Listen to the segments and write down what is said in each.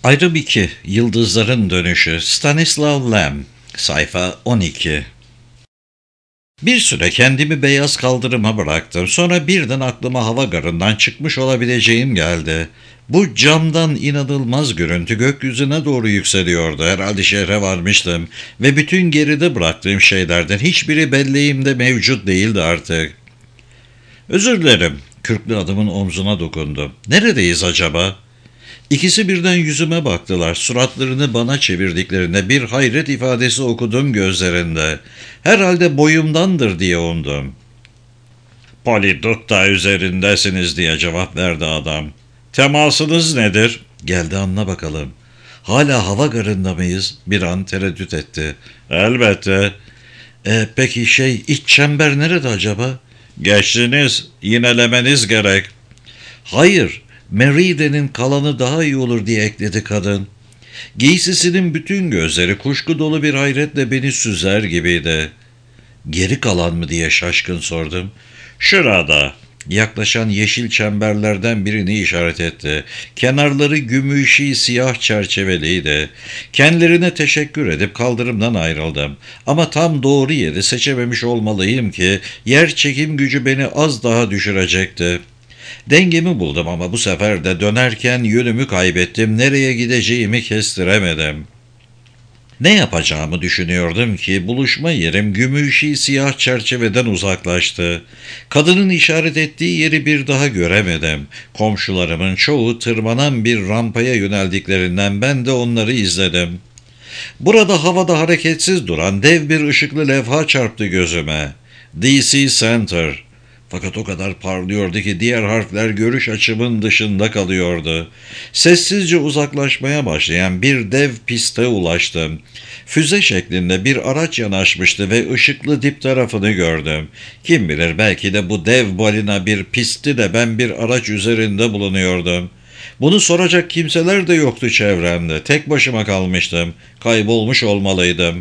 Ayrım 2. Yıldızların Dönüşü. Stanislav Lem. Sayfa 12. Bir süre kendimi beyaz kaldırıma bıraktım. Sonra birden aklıma hava garından çıkmış olabileceğim geldi. Bu camdan inanılmaz görüntü gökyüzüne doğru yükseliyordu. Herhalde şehre varmıştım ve bütün geride bıraktığım şeylerden hiçbiri belleğimde mevcut değildi artık. Özür dilerim. Kürklü adamın omzuna dokundum. Neredeyiz acaba? İkisi birden yüzüme baktılar. Suratlarını bana çevirdiklerinde bir hayret ifadesi okudum gözlerinde. Herhalde boyumdandır diye umdum. Polidukta üzerindesiniz diye cevap verdi adam. Temasınız nedir? Geldi anla bakalım. Hala hava garında mıyız? Bir an tereddüt etti. Elbette. Peki iç çember nerede acaba? Geçtiniz, yinelemeniz gerek. Hayır, Meride'nin kalanı daha iyi olur diye ekledi kadın. Giysisinin bütün gözleri kuşku dolu bir hayretle beni süzer gibiydi. Geri kalan mı diye şaşkın sordum. Şurada. Yaklaşan yeşil çemberlerden birini işaret etti. Kenarları gümüşi siyah çerçeveliydi. Kendilerine teşekkür edip kaldırımdan ayrıldım. Ama tam doğru yeri seçememiş olmalıyım ki yer çekim gücü beni az daha düşürecekti. Dengemi buldum ama bu sefer de dönerken yönümü kaybettim. Nereye gideceğimi kestiremedim. Ne yapacağımı düşünüyordum ki buluşma yerim gümüşi siyah çerçeveden uzaklaştı. Kadının işaret ettiği yeri bir daha göremedim. Komşularımın çoğu tırmanan bir rampaya yöneldiklerinden ben de onları izledim. Burada havada hareketsiz duran dev bir ışıklı levha çarptı gözüme. DC Center. Fakat o kadar parlıyordu ki diğer harfler görüş açımın dışında kalıyordu. Sessizce uzaklaşmaya başlayan bir dev piste ulaştım. Füze şeklinde bir araç yanaşmıştı ve ışıklı dip tarafını gördüm. Kim bilir belki de bu dev balina bir pistti de ben bir araç üzerinde bulunuyordum. Bunu soracak kimseler de yoktu çevremde. Tek başıma kalmıştım. Kaybolmuş olmalıydım.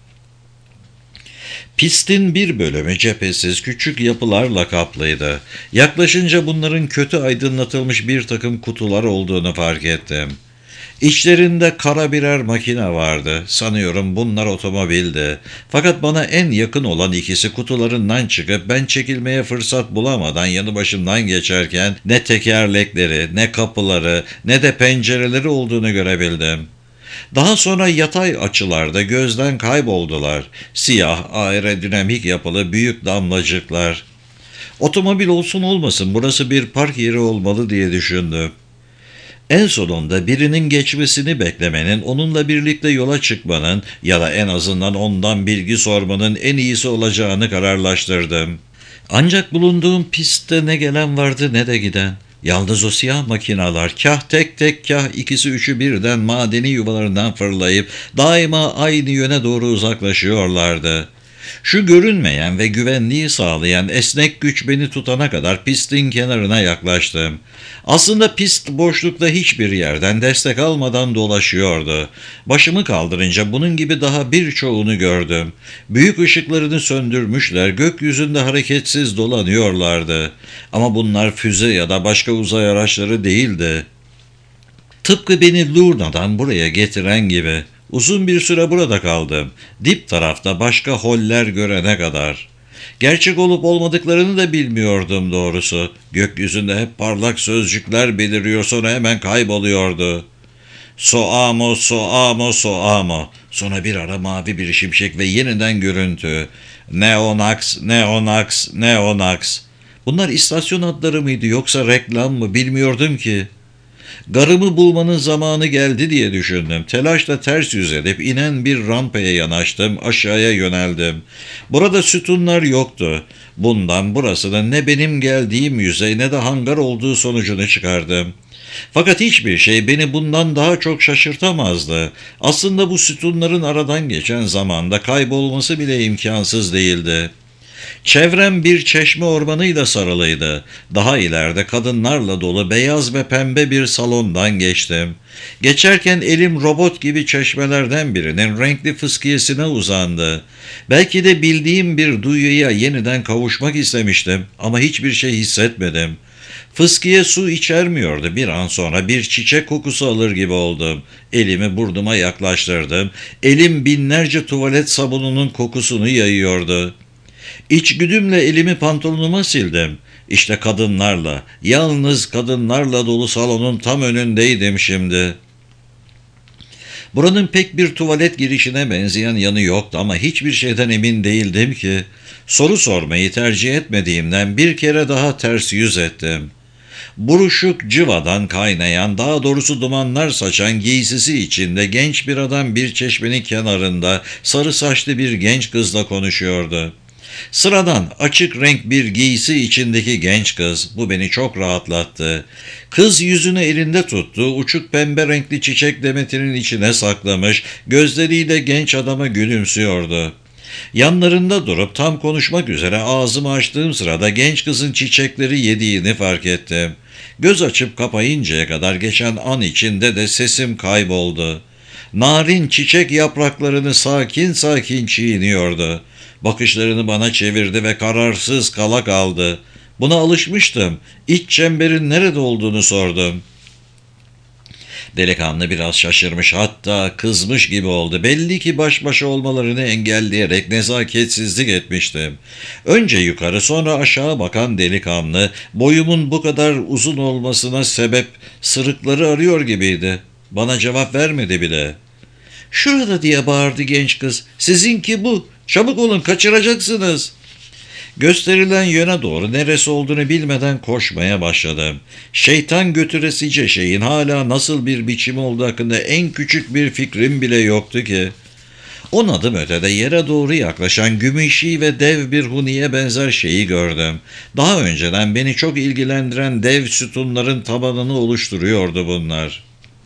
Pistin bir bölümü cephesiz küçük yapılarla kaplıydı. Yaklaşınca bunların kötü aydınlatılmış bir takım kutular olduğunu fark ettim. İçlerinde kara birer makine vardı. Sanıyorum bunlar otomobildi. Fakat bana en yakın olan ikisi kutularından çıkıp ben çekilmeye fırsat bulamadan yanı başımdan geçerken ne tekerlekleri, ne kapıları, ne de pencereleri olduğunu görebildim. Daha sonra yatay açılarda gözden kayboldular. Siyah, aerodinamik yapılı büyük damlacıklar. Otomobil olsun olmasın burası bir park yeri olmalı diye düşündüm. En sonunda birinin geçmesini beklemenin, onunla birlikte yola çıkmanın ya da en azından ondan bilgi sormanın en iyisi olacağını kararlaştırdım. Ancak bulunduğum pistte ne gelen vardı ne de giden. Yalnız o siyah makinalar kah tek tek kah ikisi üçü birden madeni yuvalarından fırlayıp daima aynı yöne doğru uzaklaşıyorlardı. Şu görünmeyen ve güvenliği sağlayan esnek güç beni tutana kadar pistin kenarına yaklaştım. Aslında pist boşlukta hiçbir yerden destek almadan dolaşıyordu. Başımı kaldırınca bunun gibi daha birçoğunu gördüm. Büyük ışıklarını söndürmüşler, gökyüzünde hareketsiz dolanıyorlardı. Ama bunlar füze ya da başka uzay araçları değildi. Tıpkı beni Lurna'dan buraya getiren gibi. Uzun bir süre burada kaldım. Dip tarafta başka holler görene kadar. Gerçek olup olmadıklarını da bilmiyordum doğrusu. Gökyüzünde hep parlak sözcükler beliriyor sonra hemen kayboluyordu. Soamo, soamo, soamo. Sonra bir ara mavi bir şimşek ve yeniden görüntü. Neonax, Neonax, Neonax. Bunlar istasyon adları mıydı yoksa reklam mı bilmiyordum ki. Garımı bulmanın zamanı geldi diye düşündüm. Telaşla ters yüz edip inen bir rampaya yanaştım, aşağıya yöneldim. Burada sütunlar yoktu. Bundan burasının ne benim geldiğim yüzey ne de hangar olduğu sonucunu çıkardım. Fakat hiçbir şey beni bundan daha çok şaşırtamazdı. Aslında bu sütunların aradan geçen zamanda kaybolması bile imkansız değildi. Çevrem bir çeşme ormanıyla sarılıydı. Daha ileride kadınlarla dolu beyaz ve pembe bir salondan geçtim. Geçerken elim robot gibi çeşmelerden birinin renkli fıskiyesine uzandı. Belki de bildiğim bir duyuya yeniden kavuşmak istemiştim ama hiçbir şey hissetmedim. Fıskiye su içermiyordu. Bir an sonra bir çiçek kokusu alır gibi oldum. Elimi burnuma yaklaştırdım. Elim binlerce tuvalet sabununun kokusunu yayıyordu. İçgüdümle elimi pantolonuma sildim. İşte kadınlarla, yalnız kadınlarla dolu salonun tam önündeydim şimdi. Buranın pek bir tuvalet girişine benzeyen yanı yoktu ama hiçbir şeyden emin değildim ki. Soru sormayı tercih etmediğimden bir kere daha ters yüz ettim. Buruşuk cıvadan kaynayan, daha doğrusu dumanlar saçan giysisi içinde genç bir adam bir çeşmenin kenarında sarı saçlı bir genç kızla konuşuyordu. Sıradan açık renk bir giysi içindeki genç kız, bu beni çok rahatlattı. Kız yüzünü elinde tuttu, uçuk pembe renkli çiçek demetinin içine saklamış, gözleriyle genç adama gülümsüyordu. Yanlarında durup tam konuşmak üzere ağzımı açtığım sırada genç kızın çiçekleri yediğini fark ettim. Göz açıp kapayıncaya kadar geçen an içinde de sesim kayboldu. Narin çiçek yapraklarını sakin sakin çiğniyordu. Bakışlarını bana çevirdi ve kararsız kala kaldı. Buna alışmıştım. İç çemberin nerede olduğunu sordum. Delikanlı biraz şaşırmış, hatta kızmış gibi oldu. Belli ki baş başa olmalarını engelleyerek nezaketsizlik etmiştim. Önce yukarı sonra aşağı bakan delikanlı boyumun bu kadar uzun olmasına sebep sırıkları arıyor gibiydi. Bana cevap vermedi bile. "Şurada," diye bağırdı genç kız. "Sizinki bu. Çabuk olun, kaçıracaksınız." Gösterilen yöne doğru neresi olduğunu bilmeden koşmaya başladım. Şeytan götüresice şeyin hala nasıl bir biçimi olduğu hakkında en küçük bir fikrim bile yoktu ki. 10 adım ötede yere doğru yaklaşan gümüşi ve dev bir huniye benzer şeyi gördüm. Daha önceden beni çok ilgilendiren dev sütunların tabanını oluşturuyordu bunlar.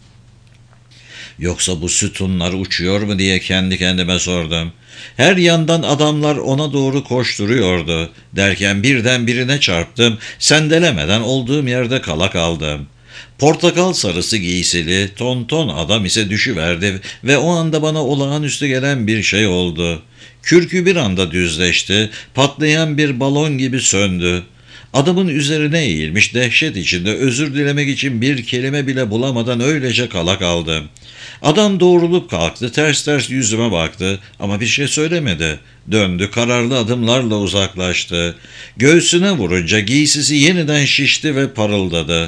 Yoksa bu sütunlar uçuyor mu diye kendi kendime sordum. Her yandan adamlar ona doğru koşturuyordu. Derken birden birine çarptım. Sendelemeden olduğum yerde kala kaldım. Portakal sarısı giysili, tonton adam ise düşüverdi ve o anda bana olağanüstü gelen bir şey oldu. Kürkü bir anda düzleşti, patlayan bir balon gibi söndü. Adamın üzerine eğilmiş dehşet içinde özür dilemek için bir kelime bile bulamadan öylece kala kaldım. Adam doğrulup kalktı, ters ters yüzüme baktı ama bir şey söylemedi. Döndü, kararlı adımlarla uzaklaştı. Göğsüne vurunca giysisi yeniden şişti ve parıldadı.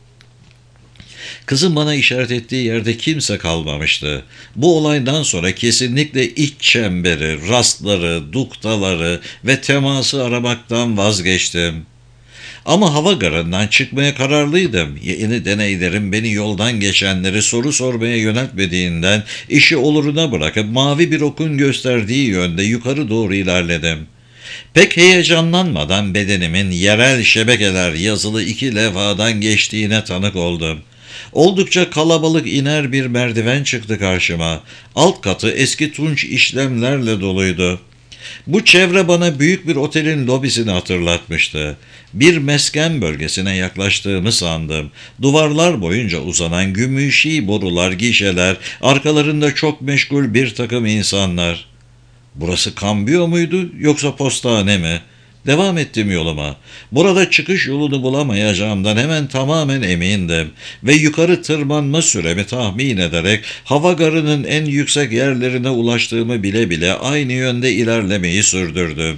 Kızın bana işaret ettiği yerde kimse kalmamıştı. Bu olaydan sonra kesinlikle iç çemberi, rastları, duktaları ve teması aramaktan vazgeçtim. Ama hava garından çıkmaya kararlıydım. Yeni deneylerim beni yoldan geçenleri soru sormaya yöneltmediğinden işi oluruna bırakıp mavi bir okun gösterdiği yönde yukarı doğru ilerledim. Pek heyecanlanmadan bedenimin yerel şebekeler yazılı 2 levhadan geçtiğine tanık oldum. Oldukça kalabalık iner bir merdiven çıktı karşıma. Alt katı eski tunç işlemlerle doluydu. Bu çevre bana büyük bir otelin lobisini hatırlatmıştı. Bir mesken bölgesine yaklaştığımı sandım. Duvarlar boyunca uzanan gümüşi borular, gişeler, arkalarında çok meşgul bir takım insanlar. Burası kambiyo muydu yoksa postane mi? Devam ettim yoluma. Burada çıkış yolunu bulamayacağımdan hemen tamamen emindim ve yukarı tırmanma süremi tahmin ederek hava garının en yüksek yerlerine ulaştığımı bile bile aynı yönde ilerlemeyi sürdürdüm.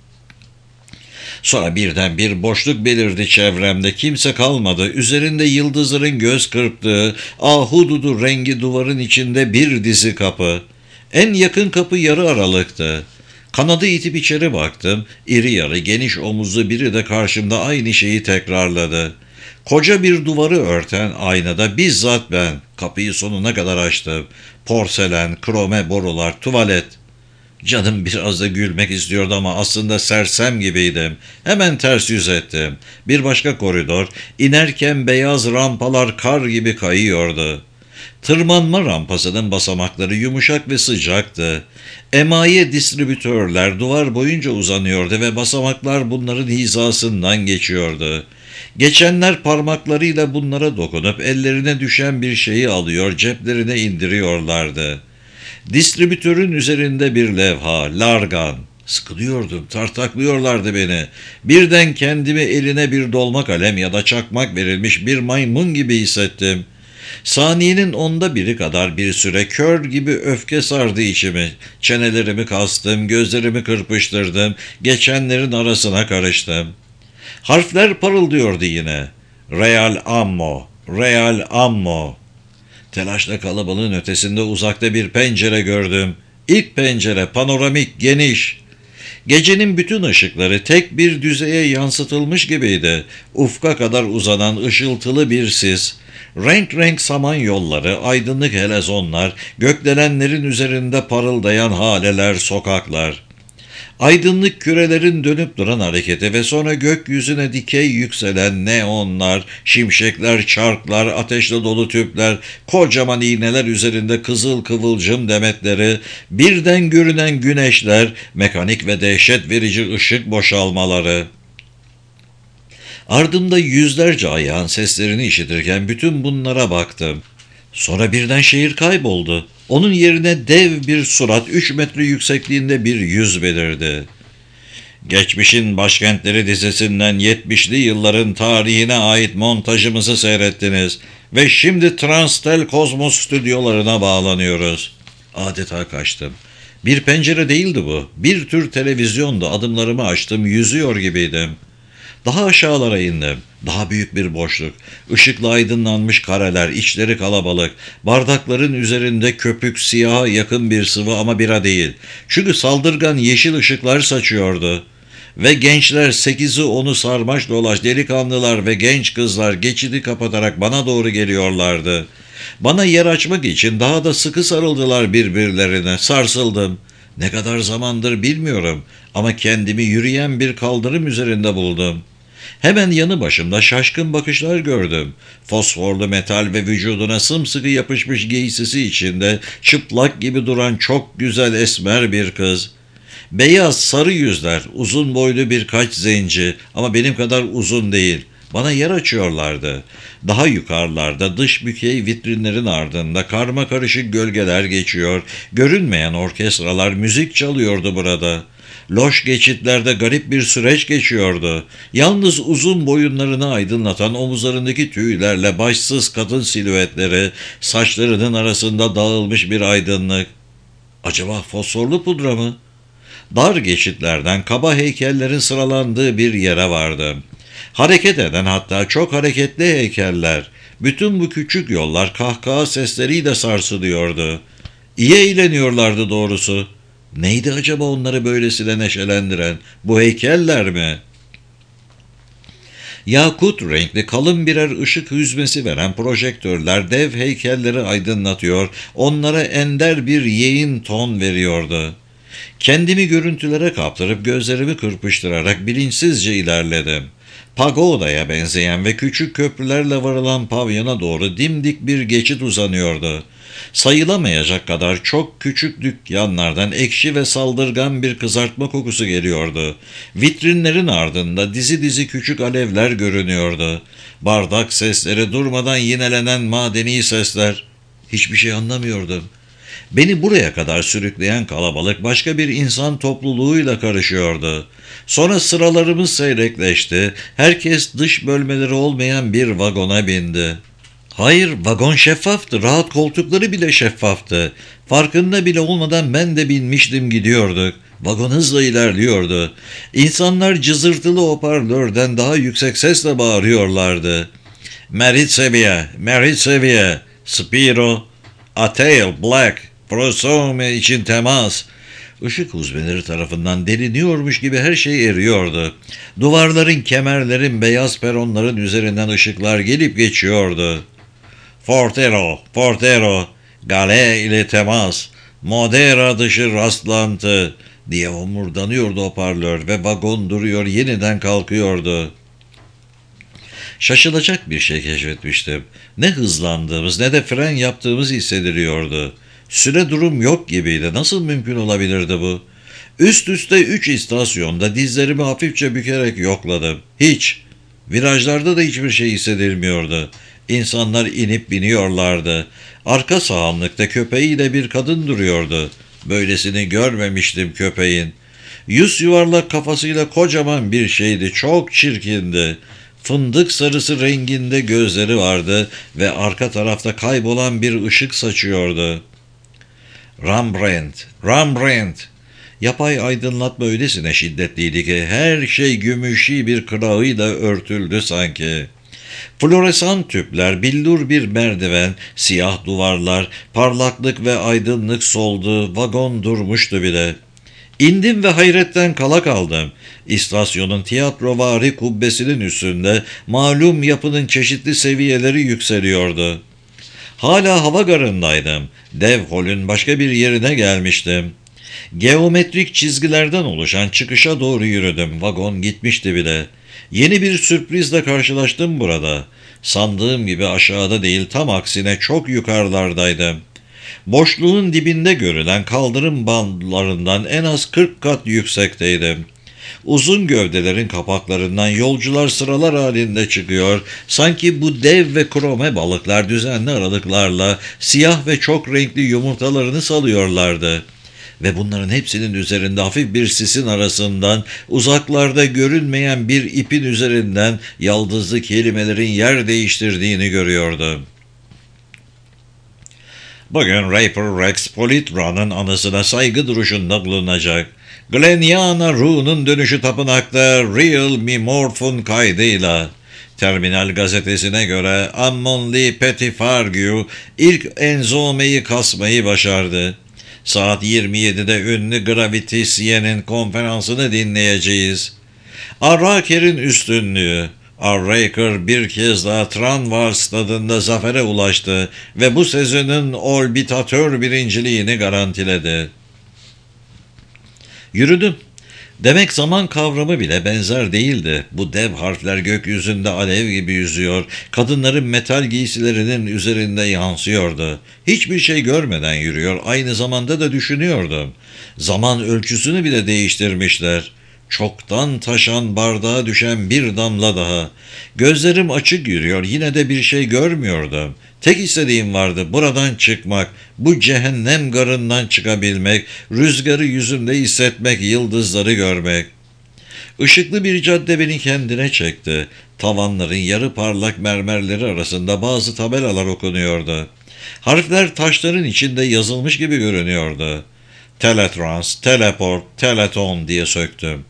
Sonra birden bir boşluk belirdi çevremde, kimse kalmadı. Üzerinde yıldızların göz kırptığı ahududu rengi duvarın içinde bir dizi kapı. En yakın kapı yarı aralıktı. Kanadı itip içeri baktım. İri yarı geniş omuzlu biri de karşımda aynı şeyi tekrarladı. Koca bir duvarı örten aynada bizzat ben. Kapıyı sonuna kadar açtım. Porselen, krome borular, tuvalet. Canım biraz da gülmek istiyordu ama aslında sersem gibiydim. Hemen ters yüz ettim. Bir başka koridor, inerken beyaz rampalar kar gibi kayıyordu. Tırmanma rampasının basamakları yumuşak ve sıcaktı. Emaye distribütörler duvar boyunca uzanıyordu ve basamaklar bunların hizasından geçiyordu. Geçenler parmaklarıyla bunlara dokunup ellerine düşen bir şeyi alıyor, ceplerine indiriyorlardı. Distribütörün üzerinde bir levha, largan, Sıkılıyordum, tartaklıyorlardı beni. Birden kendimi eline bir dolma kalem ya da çakmak verilmiş bir maymun gibi hissettim. Saniyenin 1/10 kadar bir süre kör gibi öfke sardı içimi. Çenelerimi kastım, gözlerimi kırpıştırdım, geçenlerin arasına karıştım. Harfler parıldıyordu yine. Real ammo, real ammo. Telaşla kalabalığın ötesinde uzakta bir pencere gördüm. İlk pencere panoramik, geniş. Gecenin bütün ışıkları tek bir düzeye yansıtılmış gibiydi. Ufka kadar uzanan ışıltılı bir sis, renk renk saman yolları, aydınlık helezonlar, gökdelenlerin üzerinde parıldayan haleler, sokaklar. Aydınlık kürelerin dönüp duran hareketi ve sonra gökyüzüne dikey yükselen neonlar, şimşekler, çarklar, ateşle dolu tüpler, kocaman iğneler üzerinde kızıl kıvılcım demetleri, birden görünen güneşler, mekanik ve dehşet verici ışık boşalmaları. Ardımda yüzlerce ayağın seslerini işitirken bütün bunlara baktım. Sonra birden şehir kayboldu. Onun yerine dev bir surat 3 metre yüksekliğinde bir yüz belirdi. Geçmişin Başkentleri dizisinden 70'li yılların tarihine ait montajımızı seyrettiniz ve şimdi Transtel Kozmos stüdyolarına bağlanıyoruz. Adeta kaçtım. Bir pencere değildi bu. Bir tür televizyondu. Adımlarımı açtım, yüzüyor gibiydim. Daha aşağılara indim. Daha büyük bir boşluk. Işıkla aydınlanmış kareler, içleri kalabalık. Bardakların üzerinde köpük, siyaha yakın bir sıvı ama bira değil. Çünkü saldırgan yeşil ışıklar saçıyordu. Ve gençler 8'i 10'u sarmaş dolaş delikanlılar ve genç kızlar geçidi kapatarak bana doğru geliyorlardı. Bana yer açmak için daha da sıkı sarıldılar birbirlerine. Sarsıldım. Ne kadar zamandır bilmiyorum ama kendimi yürüyen bir kaldırım üzerinde buldum. Hemen yanı başımda şaşkın bakışlar gördüm. Fosforlu metal ve vücuduna sımsıkı yapışmış giysisi içinde çıplak gibi duran çok güzel esmer bir kız. Beyaz sarı yüzler, uzun boylu birkaç zenci ama benim kadar uzun değil. Bana yer açıyorlardı. Daha yukarılarda dış bükey vitrinlerin ardında karma karışık gölgeler geçiyor, görünmeyen orkestralar müzik çalıyordu burada. Loş geçitlerde garip bir süreç geçiyordu. Yalnız uzun boyunlarını aydınlatan omuzlarındaki tüylerle başsız kadın silüetleri, saçlarının arasında dağılmış bir aydınlık. Acaba fosforlu pudra mı? Dar geçitlerden kaba heykellerin sıralandığı bir yere vardım. Hareket eden, hatta çok hareketli heykeller. Bütün bu küçük yollar kahkaha sesleriyle sarsılıyordu. İyi eğleniyorlardı doğrusu. Neydi acaba onları böylesine neşelendiren? Bu heykeller mi? Yakut renkli kalın birer ışık hüzmesi veren projektörler dev heykelleri aydınlatıyor, onlara ender bir yeğin ton veriyordu. Kendimi görüntülere kaptırıp gözlerimi kırpıştırarak bilinçsizce ilerledim. Pagodaya benzeyen ve küçük köprülerle varılan pavyona doğru dimdik bir geçit uzanıyordu. Sayılamayacak kadar çok küçük dükkanlardan ekşi ve saldırgan bir kızartma kokusu geliyordu. Vitrinlerin ardında dizi dizi küçük alevler görünüyordu. Bardak sesleri, durmadan yinelenen madeni sesler. Hiçbir şey anlamıyordum. Beni buraya kadar sürükleyen kalabalık başka bir insan topluluğuyla karışıyordu. Sonra sıralarımız seyrekleşti. Herkes dış bölmeleri olmayan bir vagona bindi. Hayır, vagon şeffaftı. Rahat koltukları bile şeffaftı. Farkında bile olmadan ben de binmiştim, gidiyorduk. Vagon hızla ilerliyordu. İnsanlar cızırtılı hoparlörden daha yüksek sesle bağırıyorlardı. Merit seviye, Spiro, Atail, Black, Prosome için temas. Işık huzmeleri tarafından deliniyormuş gibi her şey eriyordu. Duvarların, kemerlerin, beyaz peronların üzerinden ışıklar gelip geçiyordu. Fortero, Gale ile temas, Modera dışı rastlantı diye homurdanıyordu hoparlör ve vagon duruyor, yeniden kalkıyordu. Şaşılacak bir şey keşfetmiştim. Ne hızlandığımız ne de fren yaptığımız hissediliyordu. Süre durum yok gibiydi. Nasıl mümkün olabilirdi bu? Üst üste 3 istasyonda dizlerimi hafifçe bükerek yokladım. Hiç. Virajlarda da hiçbir şey hissedilmiyordu. İnsanlar inip biniyorlardı. Arka sağımlıkta köpeğiyle bir kadın duruyordu. Böylesini görmemiştim köpeğin. Yüz yuvarlak kafasıyla kocaman bir şeydi, çok çirkindi. Fındık sarısı renginde gözleri vardı ve arka tarafta kaybolan bir ışık saçıyordu. Rembrandt, Rembrandt. Yapay aydınlatma öylesine şiddetliydi ki her şey gümüşi bir kırağıyla örtüldü sanki. Floresan tüpler, billur bir merdiven, siyah duvarlar, parlaklık ve aydınlık soldu, vagon durmuştu bile. İndim ve hayretten kala kaldım. İstasyonun tiyatrovari kubbesinin üstünde malum yapının çeşitli seviyeleri yükseliyordu. Hala hava garındaydım. Dev holün başka bir yerine gelmiştim. Geometrik çizgilerden oluşan çıkışa doğru yürüdüm. Vagon gitmişti bile. Yeni bir sürprizle karşılaştım burada. Sandığım gibi aşağıda değil, tam aksine çok yukarılardaydım. Boşluğun dibinde görülen kaldırım bandlarından en az 40 kat yüksekteydim. Uzun gövdelerin kapaklarından yolcular sıralar halinde çıkıyor, sanki bu dev ve krome balıklar düzenli aralıklarla siyah ve çok renkli yumurtalarını salıyorlardı. Ve bunların hepsinin üzerinde hafif bir sisin arasından, uzaklarda görünmeyen bir ipin üzerinden yaldızlı kelimelerin yer değiştirdiğini görüyordum. Bugün Raper Rex Politra'nın anısına saygı duruşunda bulunacak. Gleniana Rue'nun dönüşü tapınakta Real Mimorph'un kaydıyla. Terminal gazetesine göre Ammon Lee Pettifargue ilk enzomeyi kasmayı başardı. Saat 27'de ünlü Graviticyen'in konferansını dinleyeceğiz. Arraker'in üstünlüğü. Arraker bir kez daha Tranvar stadında zafere ulaştı ve bu sezonun orbitatör birinciliğini garantiledi. Yürüdüm. Demek zaman kavramı bile benzer değildi. Bu dev harfler gökyüzünde alev gibi yüzüyor, kadınların metal giysilerinin üzerinde yansıyordu. Hiçbir şey görmeden yürüyor, aynı zamanda da düşünüyordum. Zaman ölçüsünü bile değiştirmişler. Çoktan taşan bardağa düşen bir damla daha. Gözlerim açık yürüyor, yine de bir şey görmüyordum. Tek istediğim vardı, buradan çıkmak, bu cehennem garından çıkabilmek, rüzgarı yüzümde hissetmek, yıldızları görmek. Işıklı bir cadde beni kendine çekti. Tavanların yarı parlak mermerleri arasında bazı tabelalar okunuyordu. Harfler taşların içinde yazılmış gibi görünüyordu. Teletrans, teleport, teleton diye söktüm.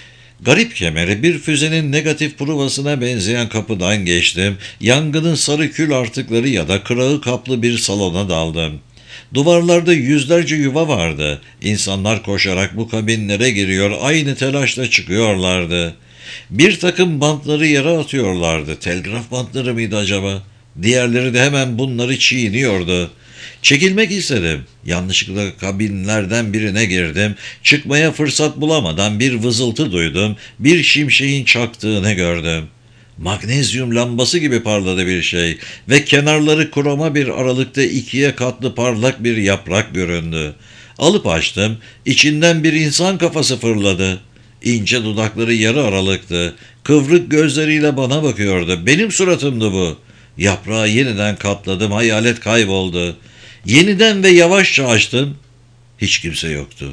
Garip kemeri bir füzenin negatif provasına benzeyen kapıdan geçtim. Yangının sarı kül artıkları ya da kırağı kaplı bir salona daldım. Duvarlarda yüzlerce yuva vardı. İnsanlar koşarak bu kabinlere giriyor, aynı telaşla çıkıyorlardı. Bir takım bantları yere atıyorlardı. Telgraf bantları mıydı acaba? Diğerleri de hemen bunları çiğniyordu. Çekilmek istedim. Yanlışlıkla kabinlerden birine girdim. Çıkmaya fırsat bulamadan bir vızıltı duydum. Bir şimşeğin çaktığını gördüm. Magnezyum lambası gibi parladı bir şey ve kenarları kroma bir aralıkta ikiye katlı parlak bir yaprak göründü. Alıp açtım, içinden bir insan kafası fırladı. İnce dudakları yarı aralıktı. Kıvrık gözleriyle bana bakıyordu. Benim suratımdı bu. Yaprağı yeniden katladım, hayalet kayboldu. Yeniden ve yavaşça açtım. Hiç kimse yoktu.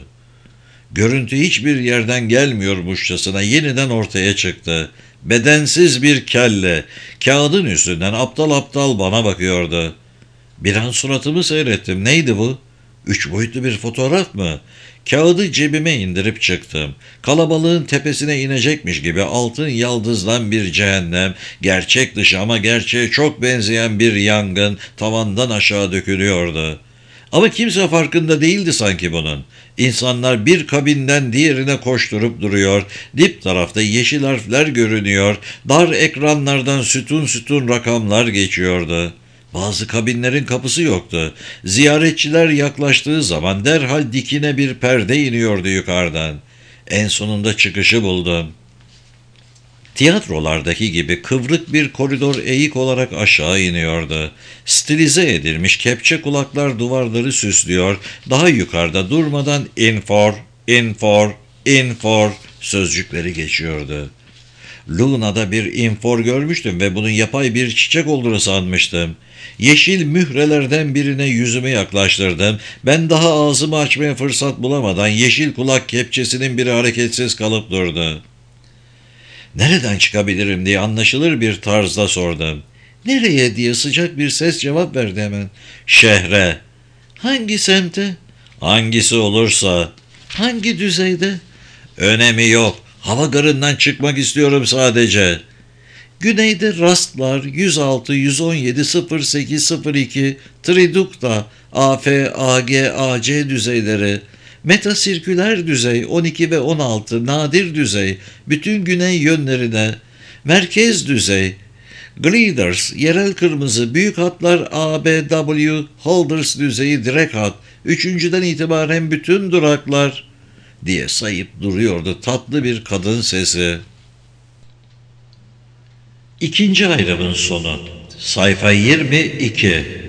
Görüntü hiçbir yerden gelmiyormuşçasına yeniden ortaya çıktı. Bedensiz bir kelle, kağıdın üstünden aptal aptal bana bakıyordu. Bir an suratımı seyrettim. Neydi bu? 3 boyutlu bir fotoğraf mı? Kağıdı cebime indirip çıktım. Kalabalığın tepesine inecekmiş gibi altın yaldızdan bir cehennem, gerçek dışı ama gerçeğe çok benzeyen bir yangın tavandan aşağı dökülüyordu. Ama kimse farkında değildi sanki bunun. İnsanlar bir kabinden diğerine koşturup duruyor, dip tarafta yeşil harfler görünüyor, dar ekranlardan sütun sütun rakamlar geçiyordu. Bazı kabinlerin kapısı yoktu. Ziyaretçiler yaklaştığı zaman derhal dikine bir perde iniyordu yukarıdan. En sonunda çıkışı buldum. Tiyatrolardaki gibi kıvrık bir koridor eğik olarak aşağı iniyordu. Stilize edilmiş kepçe kulaklar duvarları süslüyor, daha yukarıda durmadan infor, infor, infor sözcükleri geçiyordu. Luna'da bir infor görmüştüm ve bunun yapay bir çiçek olduğunu sanmıştım. Yeşil mührelerden birine yüzümü yaklaştırdım. Ben daha ağzımı açmaya fırsat bulamadan yeşil kulak kepçesinin biri hareketsiz kalıp durdu. Nereden çıkabilirim diye anlaşılır bir tarzda sordum. Nereye diye sıcak bir ses cevap verdi hemen. Şehre. Hangi semte? Hangisi olursa. Hangi düzeyde? Önemi yok. Hava garından çıkmak istiyorum sadece. Güneyde rastlar 106, 117, 08, 02, Tridukta, AF, AG, AC düzeyleri, metasirküler düzey 12 ve 16, nadir düzey, bütün güney yönlerine, merkez düzey, Gliders, yerel kırmızı, büyük hatlar ABW, Holders düzeyi direkt hat, üçüncüden itibaren bütün duraklar diye sayıp duruyordu tatlı bir kadın sesi. İkinci ayrımın sonu. Sayfa 22.